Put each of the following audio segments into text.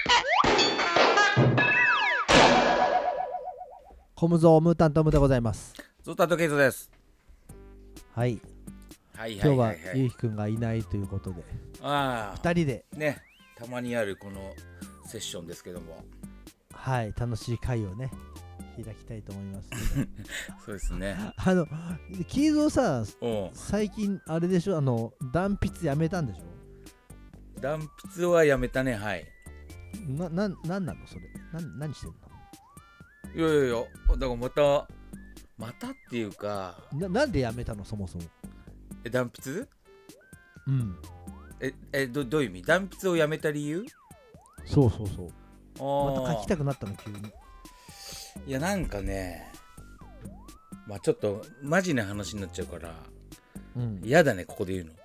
コムゾームータントムでございます。 ゾタとケイトです。 はい。 はい今日ははいはいはい。 ゆうひくんがいないということで、 あ二人で、 あ、ね、たまにあるこのセッションですけども。 はい、楽しい会をね、開きたいと思います。 そうですね。 キーゾーさ、 おう、 最近あれでしょ、断筆やめたんでしょ。 断筆はやめたね、はい。 なんなのそれ。何してんいやいやいや、だからまたっていうか、 の。なんでやめたのそもそも。 断筆うん。 どういう意味？断筆をやめた理由？ そうそうそう。また書きたく。 くなったの急に。 いや、なんかね、まあちょっとマジな話になっちゃうから、 うん。 嫌だね、ここで言うの。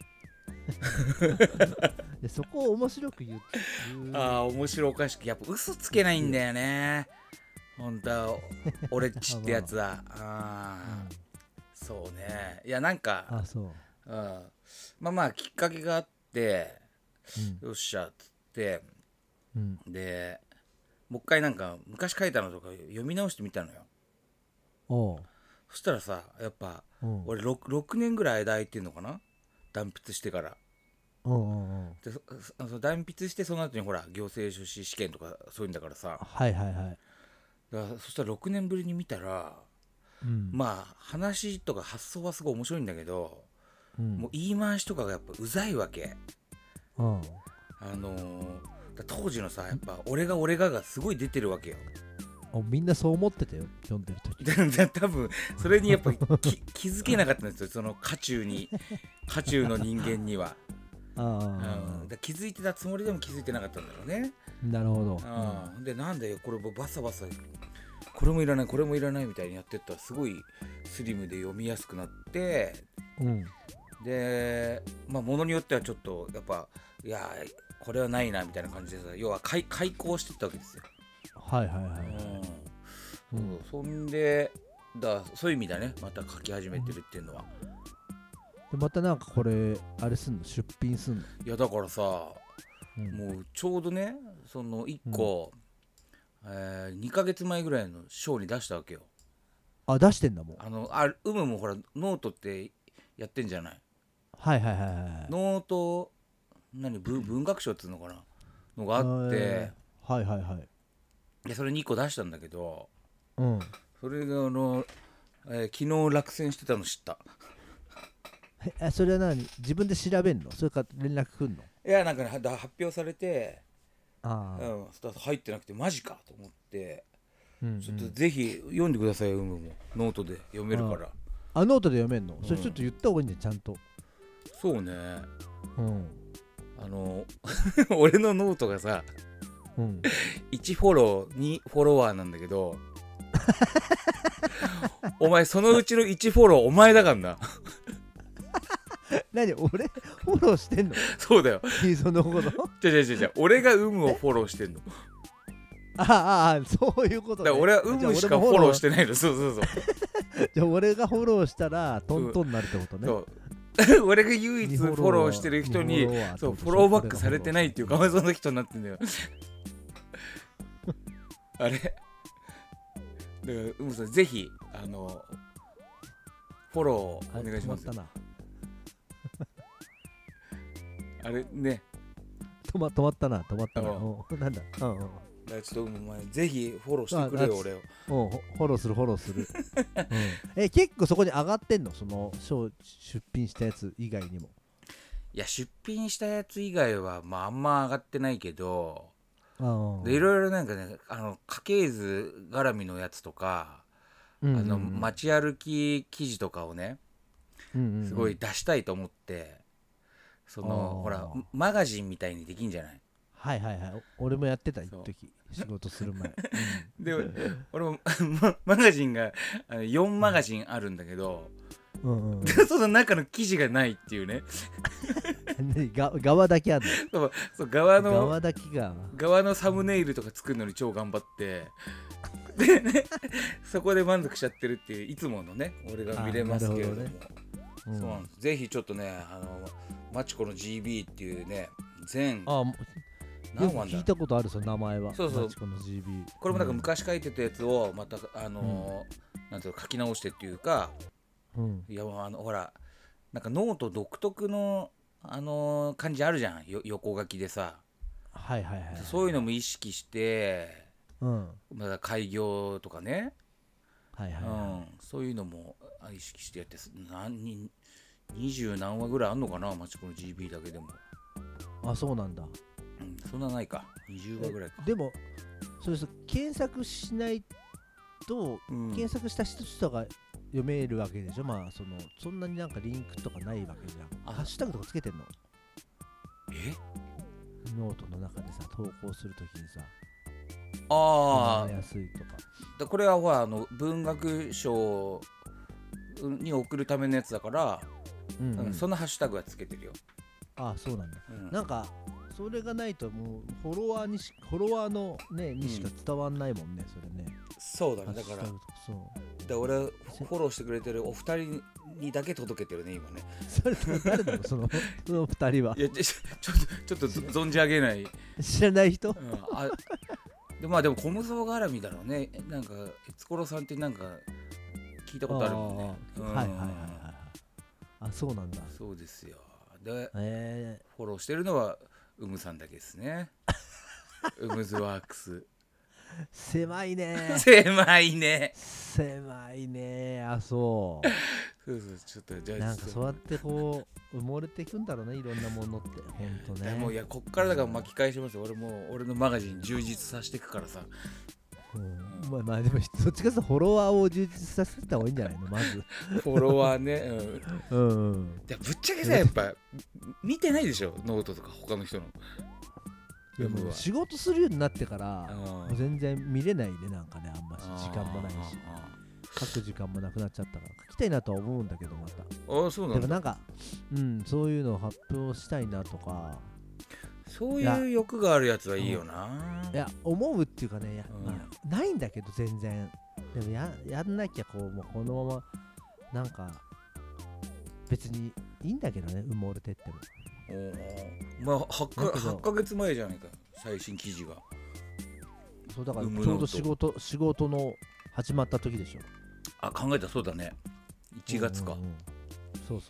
でそこを面白く言う。 ああ、面白おかしく、やっぱ嘘つけないんだよね。本当は俺っちってやつは。そうね。いや、なんか、 あ、そまあきっかけがあって、 う。 よっしゃっつって、 うん。 でもう一回なんか昔書いたのとか読み直してみたのよ。 おう。 そしたらさ、やっぱうん俺 6年ぐらい間空いてんのかな、断筆してから。 うんで断筆してその後にほら行政書士試験とかそういうんだからさ、 はいはいはい。 だからそしたら6年ぶりに見たら、 うんまあ話とか発想はすごい面白いんだけど、 うんもう言い回しとかがやっぱうざいわけ。 うん当時のさ、やっぱ俺がすごい出てるわけよ。 みんなそう思ってたよ、読んでる時。 で多分それにやっぱ気づけなかったんですよ、その渦中の人間には。だ気づいてたつもりでも気づいてなかったんだろうね。 なるほど。 でなんでこれバサバサこれもいらないこれもいらないみたいにやってったらすごいスリムで読みやすくなって、でまあものによってはちょっとやっぱいやこれはないなみたいな感じでさ、要は開口してったわけですよ。 はいはいはい。 そんでそういう意味だね、また書き始めてるっていうのは。 でまたなんかこれあれすんの、出品すんの。 いやだからさ、もうちょうどね、その1個、2ヶ月前ぐらいのショーに出したわけよ。 あ、出してんだもん。 もほらノートってやってんじゃない。 はいはいはいはい。 ノート文学賞っていうのかなのがあって、 はいはいはい。 でそれ2個出したんだけど、 うん。 それが昨日落選してたの知った。 それは何、自分で調べんの、それか連絡くんの。 いやなんかね発表されて、入ってなくてマジかと思って、ちょっとぜひ読んでくださいよ、もノートで読めるから。 ノートで読めんの、それちょっと言った方がいいんじゃん、ちゃんと。 そうね。俺のノートがさ、1フォロー2フォロワーなんだけどお前そのうちの1フォローお前だからな。 何、俺フォローしてんの。 そうだよ。 そのこと違う俺が有無をフォローしてんの。 そういうことね。 だから俺は有無しかフォローしてないの。そうじゃあ俺がフォローしたらトントンになるってことね。 そう俺が唯一フォローしてる人にそうフォローバックされてないっていうかわいそうな人になってんだよ。あれだから有無さんぜひフォローお願いします。あれね、 止まったな。なんだ。 ちょっとお前ぜひフォローしてくれよ俺を。 フォローする。結構そこに上がってんの、その出品したやつ以外にも。 いや出品したやつ以外はあんま上がってないけど、でいろいろなんかね、家系図絡みのやつとか、街歩き記事とかをね、すごい出したいと思って、ほらマガジンみたいにできんじゃない。 はいはいはい。俺もやってた一時、仕事する前。 で俺もマガジンが4マガジンあるんだけど、その中の記事がないっていうね。 側だけあるの。そう側だけが側のサムネイルとか作るのに超頑張って、でねそこで満足しちゃってるっていう、いつものね俺が見れますけれども。そうなんです。ぜひちょっとねマチコの GB っていうね全よく聞いたことあるその名前は。 そうそう、 マチコの GB。 これもなんか昔書いてたやつをまたなんていうの書き直してっていうか、いやほらなんかノート独特の感じあるじゃん、横書きでさ。 はいはいはい。 そういうのも意識して、まだ開業とかね、 はいはいはい、 そういうのも意識してやって、20何話ぐらいあんのかな、マチコの GB だけでも。 あ、そうなんだ。 そんなないか、20話ぐらいか。 でもそうです、検索しないと、検索した人が読めるわけでしょ。まあそんなになんかリンクとかないわけじゃん。ハッシュタグとかつけてんの？ノートの中でさ、投稿するときにさ、やすいとか。 これはほら文学賞に送るためのやつだから、そのハッシュタグはつけてるよ。 ああ、そうなんだ。なんかそれがないともうフォロワーのねにしか伝わんないもんね、それね。 そうだね。だから俺フォローしてくれてるお二人にだけ届けてるね今ね。 それ誰だろうその二人は。 いやちょっと存じ上げない。 知らない人？ でも小無双絡みだろうね。なんか悦コロさんってなんか聞いたことあるもんね。 はいはいはいはい。あ、そうなんだ。 そうですよ。で、フォローしてるのはウムさんだけですね。ウムズワークス。 狭いね。 狭いね。 狭いね。あ、そう。 そうちょっとじゃあなんかそうやってこう埋もれていくんだろうね、いろんなものって。ほんとね。 もういや、こっからだから巻き返しますよ。俺のマガジン充実させていくからさ。 まあでもどっちかというとフォロワーを充実させた方がいいんじゃないの、まず。 フォロワーね。いやぶっちゃけさ、やっぱ見てないでしょ、ノートとか他の人の。 いやもう仕事するようになってからもう全然見れないね、なんかね、あんまし時間もないし書く時間もなくなっちゃったから書きたいなとは思うんだけど、また。 そうなんだ。 でもなんかそういうのを発表したいなとか、 そういう欲があるやつはいいよな。 いや思うっていうかね、まあ、ないんだけど全然。でもやんなきゃもうこのままなんか別にいいんだけどね、埋もれてっても。 まあ8ヶ月前じゃないか、最新記事が。 そうだからちょうど仕事の始まった時でしょ。 あ、考えたらそうだね、1月か。 そう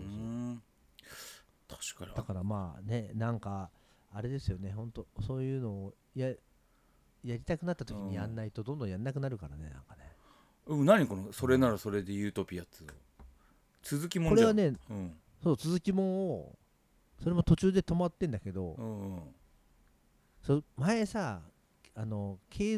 確かに。だからまあね、なんかあれですよね、ほんとそういうのをやりたくなった時にやんないとどんどんやんなくなるからね、なんかね。 何このそれならそれでユートピアっつう続きもんじゃん。 これはね、そう続きもんを、それも途中で止まってんだけど、前さPV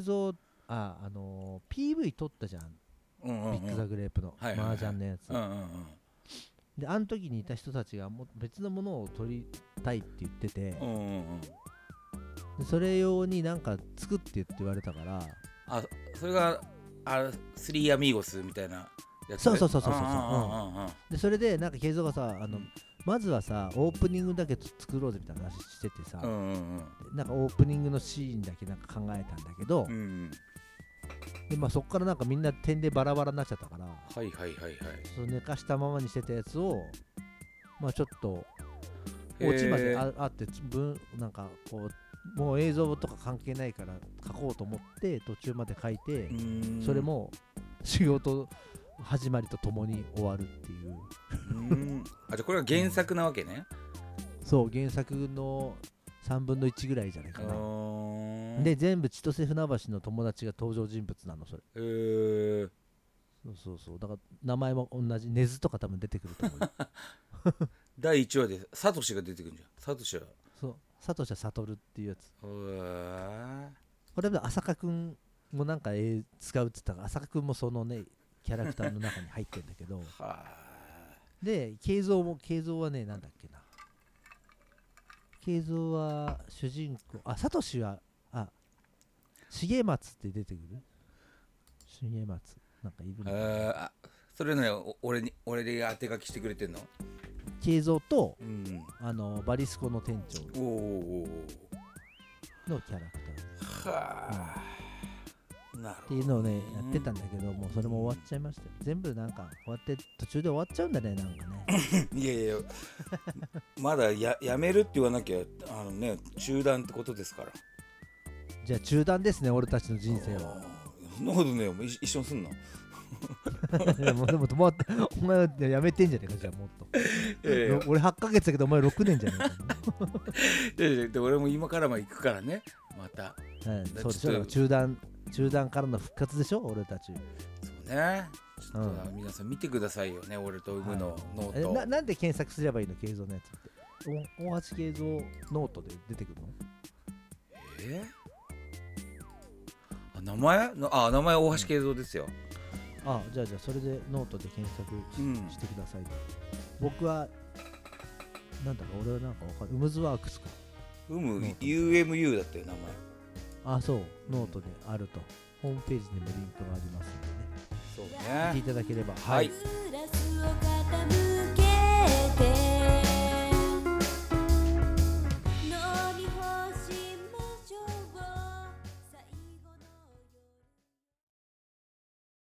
撮ったじゃん、ビッグザグレープの麻雀のやつで、あの時にいた人たちがも別のものを撮りたいって言ってて、でそれ用になんか作ってって言われたから、 それがスリーアミーゴスみたいなやつ。 そうでそれでなんか慶三がさまずはさオープニングだけ作ろうぜみたいな話しててさ、なんかオープニングのシーンだけなんか考えたんだけど、でまあそっからなんかみんな点でバラバラになっちゃったから、その寝かしたままにしてたやつをまあちょっとオチまであってなんかこうもう映像とか関係ないから書こうと思って途中まで書いて、それも仕事始まりとともに終わるっていう。 じゃあこれは原作なわけね。 そう原作の3分の1ぐらいじゃないかな。で全部千歳船橋の友達が登場人物なの、それ。そうだから名前も同じ、根津とか多分出てくると思う。 第1話でサトシが出てくるんじゃん。サトシはサトシはサトルっていうやつ。これは浅香くんもなんか使うって言ったから浅香くんもそのねキャラクターの中に入ってるんだけどで慶三はね、なんだっけな、慶三は主人公、サトシは重松って出てくる。重松なんかいるの。 それね、俺で当て書きしてくれてんの。 慶三と、バリスコの店長のキャラクターっていうのをねやってたんだけど、もうそれも終わっちゃいましたよ。全部なんかこうやって途中で終わっちゃうんだね、なんかね。 いやまだやめるって言わなきゃ中断ってことですから。 じゃあ中断ですね、俺たちの人生は。 そんなことねえ、一緒にすんの。 いやもうでも止まって、お前やめてんじゃねえか、じゃあもっと。俺8ヶ月だけどお前6年じゃねえか。で俺も今からも行くからね、また。 そうでしょ、中断からの復活でしょ、俺たち。 そうね。ちょっと皆さん見てくださいよね、俺とウムのノート。 なんで検索すればいいの、慶三のやつって。大橋慶三ノートで出てくるの？ 名前大橋慶三ですよ。 じゃあそれでノートで検索 してくださいと。僕はなんだろう、俺はなんかわかる。ウムズワークスか。 UMU だったよ、名前。 そう、ノートであると。ホームページにもリンクがありますのでね。 そうね。 見ていただければ。 はい。